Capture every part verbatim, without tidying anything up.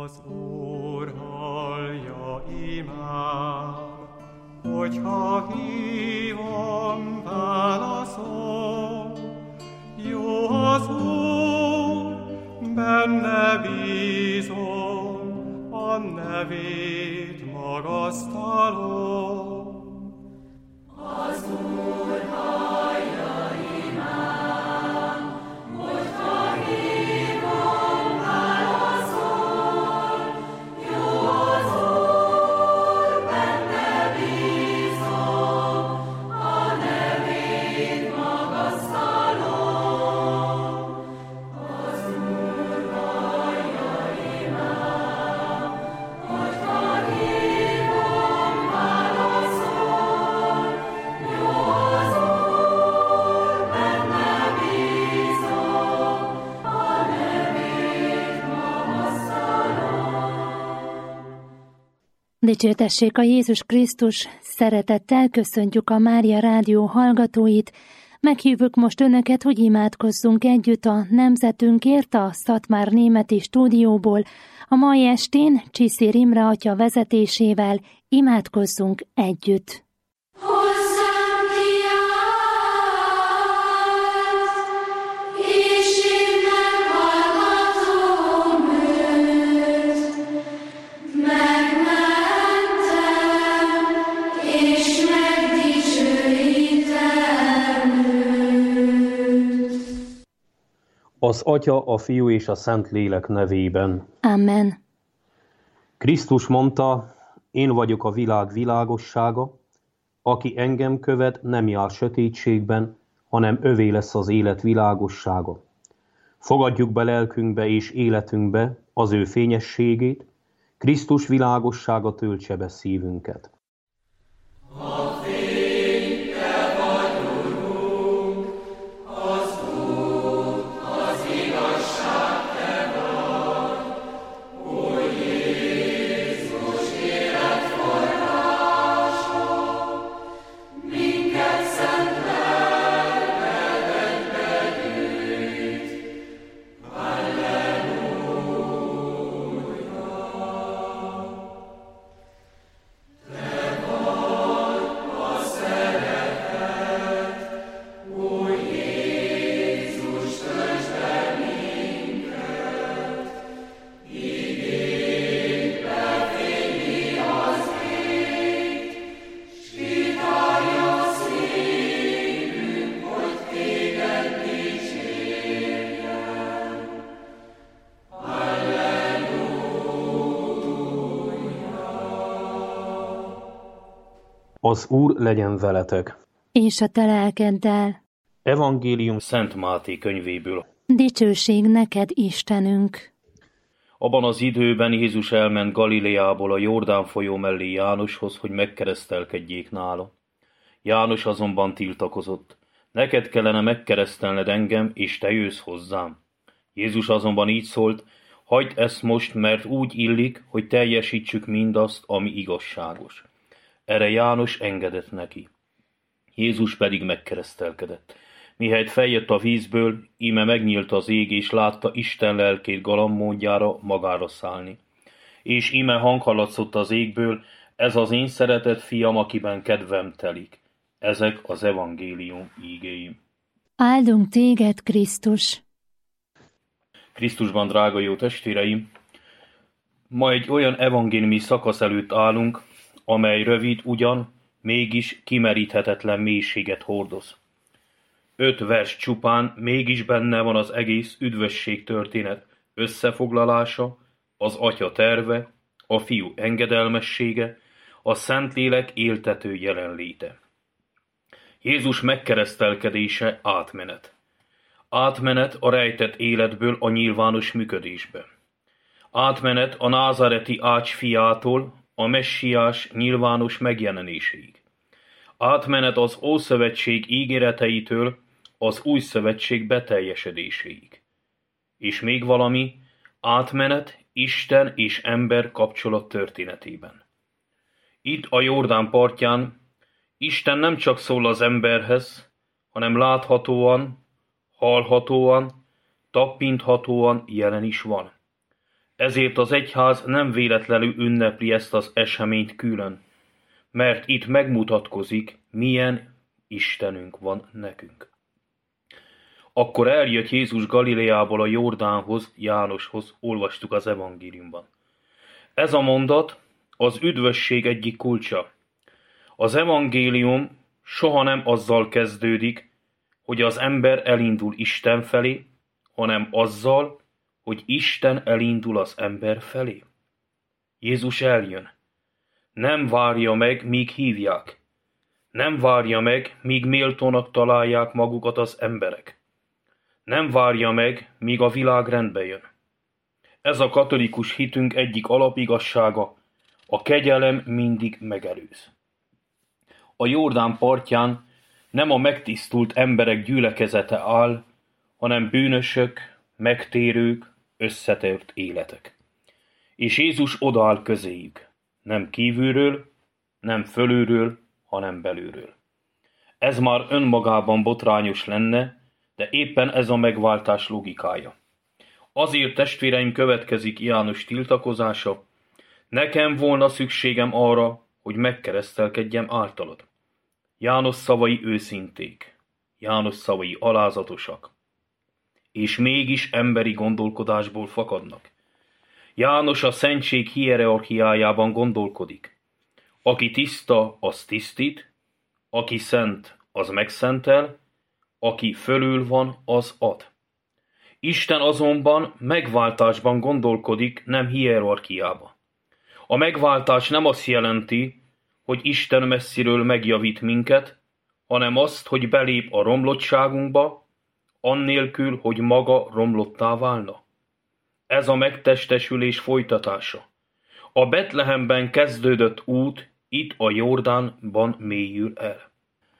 Az Úr hallja imám, hogyha hívom, válaszol. Jó az Úr, benne bízom, a nevét magasztalom. Az Úr hallja imám, hogyha hívom, válaszol. Jó az Úr, benne bízom, a nevét magasztalom. Az Úr hallja imám, hogyha hívom, válaszol. Jó az Úr, benne bízom, a nevét magasztalom. Dicsértessék a Jézus Krisztus, szeretettel köszöntjük a Mária Rádió hallgatóit. Meghívjuk most önöket, hogy imádkozzunk együtt a nemzetünkért a Szatmár Németi stúdióból. A mai estén Csiszér Imre atya vezetésével imádkozzunk együtt. Hozzám kiállt, és én meghallgatom őt. Megmentem, és megdicsőítem őt. Az Atya, a Fiú és a Szentlélek nevében. Amen. Krisztus mondta, én vagyok a világ világossága, aki engem követ, nem jár sötétségben, hanem övé lesz az élet világossága. Fogadjuk be lelkünkbe és életünkbe az ő fényességét, Krisztus világossága töltse be szívünket. Az Úr legyen veletek. És a te lelkeddel. Evangélium Szent Máté könyvéből. Dicsőség neked, Istenünk! Abban az időben Jézus elment Galileából a Jordán folyó mellé Jánoshoz, hogy megkeresztelkedjék nála. János azonban tiltakozott. Neked kellene megkeresztelned engem, és te jössz hozzám. Jézus azonban így szólt, hagyd ezt most, mert úgy illik, hogy teljesítsük mindazt, ami igazságos. Erre János engedett neki. Jézus pedig megkeresztelkedett. Mihelyt feljött a vízből, íme megnyílt az ég, és látta Isten lelkét galambmódjára magára szállni. És íme hang hallatszott az égből, ez az én szeretett fiam, akiben kedvem telik. Ezek az evangélium ígéi. Áldunk téged, Krisztus! Krisztusban, drága jó testvéreim, ma egy olyan evangéliumi szakasz előtt állunk, amely rövid ugyan, mégis kimeríthetetlen mélységet hordoz. Öt vers csupán, mégis benne van az egész üdvösség történet összefoglalása, az Atya terve, a Fiú engedelmessége, a Szentlélek éltető jelenléte. Jézus megkeresztelkedése átmenet. Átmenet a rejtett életből a nyilvános működésbe. Átmenet a názáreti Ács fiától a messiás nyilvános megjelenéséig. Átmenet az Ószövetség ígéreteitől az Új Szövetség beteljesedéséig. És még valami, átmenet Isten és ember kapcsolat történetében. Itt a Jordán partján Isten nem csak szól az emberhez, hanem láthatóan, hallhatóan, tappinthatóan jelen is van. Ezért az egyház nem véletlenül ünnepli ezt az eseményt külön, mert itt megmutatkozik, milyen Istenünk van nekünk. Akkor eljött Jézus Galileából a Jordánhoz, Jánoshoz, olvastuk az evangéliumban. Ez a mondat az üdvösség egyik kulcsa. Az evangélium soha nem azzal kezdődik, hogy az ember elindul Isten felé, hanem azzal, hogy Isten elindul az ember felé. Jézus eljön. Nem várja meg, míg hívják. Nem várja meg, míg méltónak találják magukat az emberek. Nem várja meg, míg a világ rendbe jön. Ez a katolikus hitünk egyik alapigassága, a kegyelem mindig megelőz. A Jordán partján nem a megtisztult emberek gyülekezete áll, hanem bűnösök, megtérők, összetört életek. És Jézus odaáll közéjük, nem kívülről, nem fölülről, hanem belülről. Ez már önmagában botrányos lenne, de éppen ez a megváltás logikája. Azért, testvéreim, következik János tiltakozása, nekem volna szükségem arra, hogy megkeresztelkedjem általad. János szavai őszinték, János szavai alázatosak, és mégis emberi gondolkodásból fakadnak. János a szentség hierarchiájában gondolkodik. Aki tiszta, az tisztít, aki szent, az megszentel, aki fölül van, az ad. Isten azonban megváltásban gondolkodik, nem hierarchiába. A megváltás nem azt jelenti, hogy Isten messziről megjavít minket, hanem azt, hogy belép a romlottságunkba, annélkül, hogy maga romlottá válna. Ez a megtestesülés folytatása. A Betlehemben kezdődött út itt a Jordánban mélyül el.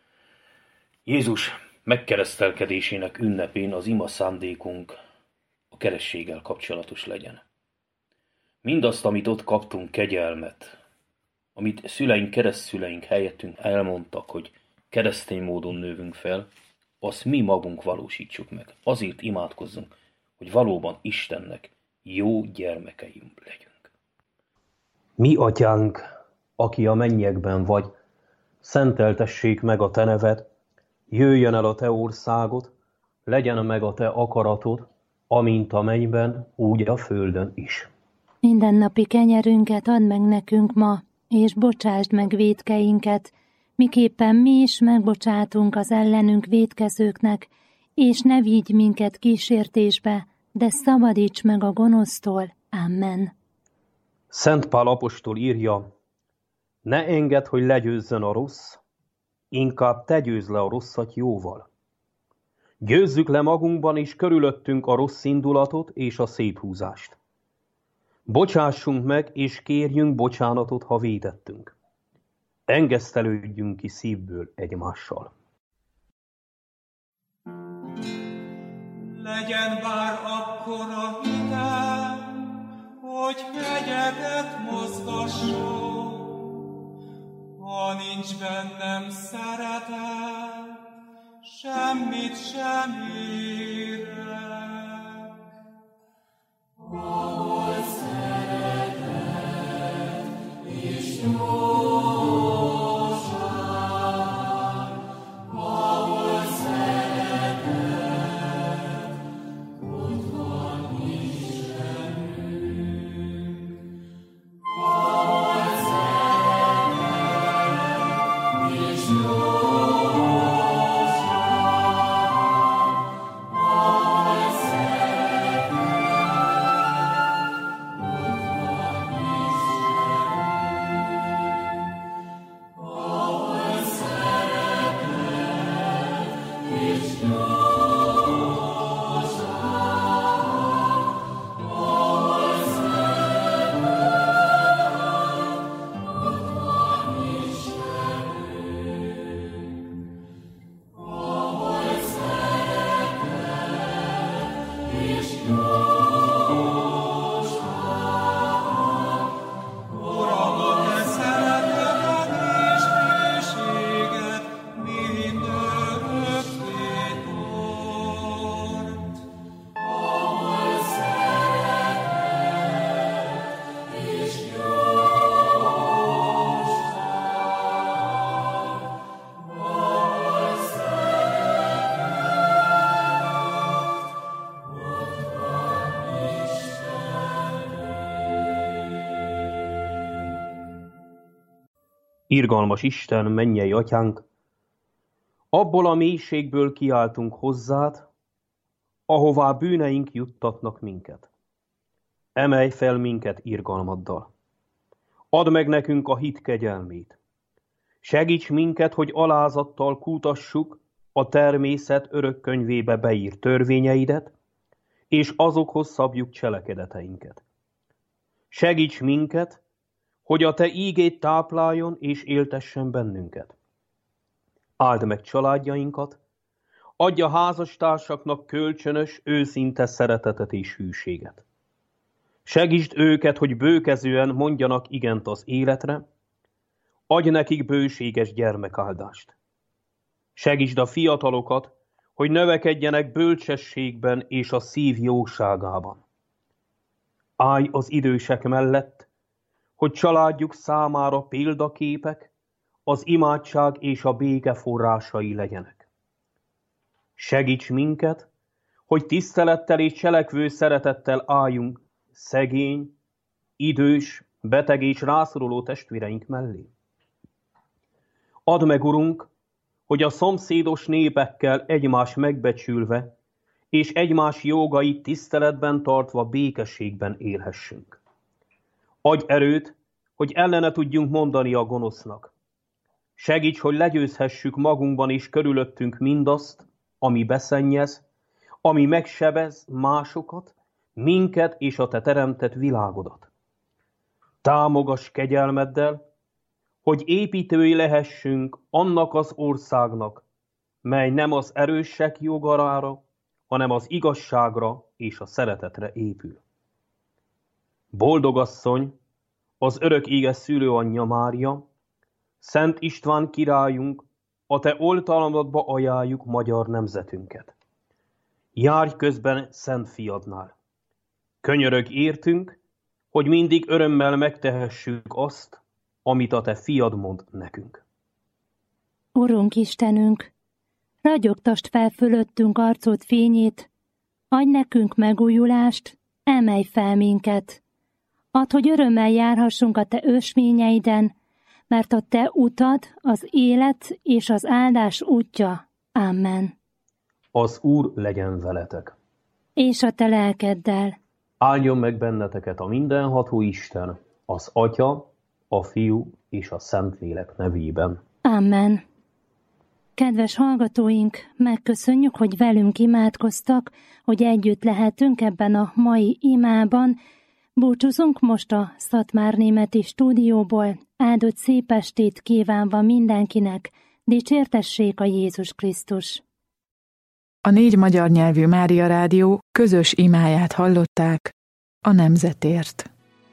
Jézus megkeresztelkedésének ünnepén az ima szándékunk a kerességgel kapcsolatos legyen. Mindazt, amit ott kaptunk, kegyelmet, amit szüleink, keresztszüleink helyettünk elmondtak, hogy keresztény módon nővünk fel, azt mi magunk valósítsuk meg. Azért imádkozzunk, hogy valóban Istennek jó gyermekeim legyünk. Mi atyánk, aki a mennyekben vagy, szenteltessék meg a te neved, jöjjön el a te országod, legyen meg a te akaratod, amint a mennyben, úgy a földön is. Mindennapi kenyerünket add meg nekünk ma, és bocsásd meg vétkeinket, miképpen mi is megbocsátunk az ellenünk vétkezőknek, és ne vigy minket kísértésbe, de szabadíts meg a gonosztól. Amen. Szent Pál apostol írja, ne engedd, hogy legyőzzön a rossz, inkább te győzd le a rosszat jóval. Győzzük le magunkban és körülöttünk a rossz indulatot és a széthúzást. Bocsássunk meg és kérjünk bocsánatot, ha vétettünk. Engesztelődjünk ki szívből egymással. Legyen bár akkora hitem, hogy hegyeket mozgasson, ha nincs bennem szeretet, semmit sem érek. Ahol szeretet és jóság, ahol szeretet, ott van Istenünk. Ahol szeretet és jóság, ahol szeretet, Irgalmas Isten, mennyei atyánk, abból a mélységből kiáltunk hozzád, ahová bűneink juttatnak minket. Emelj fel minket irgalmaddal. Add meg nekünk a hit kegyelmét. Segíts minket, hogy alázattal kutassuk a természet örök könyvébe beírt törvényeidet, és azokhoz szabjuk cselekedeteinket. Segíts minket, hogy a te ígét tápláljon és éltessen bennünket. Áld meg családjainkat, adj a házastársaknak kölcsönös, őszinte szeretetet és hűséget. Segítsd őket, hogy bőkezően mondjanak igent az életre, adj nekik bőséges gyermekáldást. Segítsd a fiatalokat, hogy növekedjenek bölcsességben és a szív jóságában. Állj az idősek mellett, hogy családjuk számára példaképek, az imádság és a béke forrásai legyenek. Segíts minket, hogy tisztelettel és cselekvő szeretettel álljunk szegény, idős, beteg és rászoruló testvéreink mellé. Add meg, Urunk, hogy a szomszédos népekkel egymás megbecsülve és egymás jogait tiszteletben tartva békességben élhessünk. Adj erőt, hogy ellene tudjunk mondani a gonosznak. Segíts, hogy legyőzhessük magunkban és körülöttünk mindazt, ami beszennyez, ami megsebez másokat, minket és a te teremtett világodat. Támogass kegyelmeddel, hogy építői lehessünk annak az országnak, mely nem az erősek jogarára, hanem az igazságra és a szeretetre épül. Boldog asszony, az örök éges szülőanyja Mária, Szent István királyunk, a te oltalmadba ajánljuk magyar nemzetünket. Járj közben Szent Fiadnál. Könyörög értünk, hogy mindig örömmel megtehessük azt, amit a te fiad mond nekünk. Urunk Istenünk, ragyogtasd fel fölöttünk arcod fényét, adj nekünk megújulást, emelj fel minket. Add, hogy örömmel járhassunk a te ösvényeiden, mert a te utad az élet és az áldás útja. Amen. Az Úr legyen veletek. És a te lelkeddel. Áldjon meg benneteket a mindenható Isten, az Atya, a Fiú és a Szentlélek nevében. Amen. Kedves hallgatóink, megköszönjük, hogy velünk imádkoztak, hogy együtt lehetünk ebben a mai imában. Búcsúzunk most a Szatmárnémeti stúdióból. Áldott szép estét kívánva mindenkinek, dicsértessék a Jézus Krisztus. A négy magyar nyelvű Mária Rádió közös imáját hallották a nemzetért.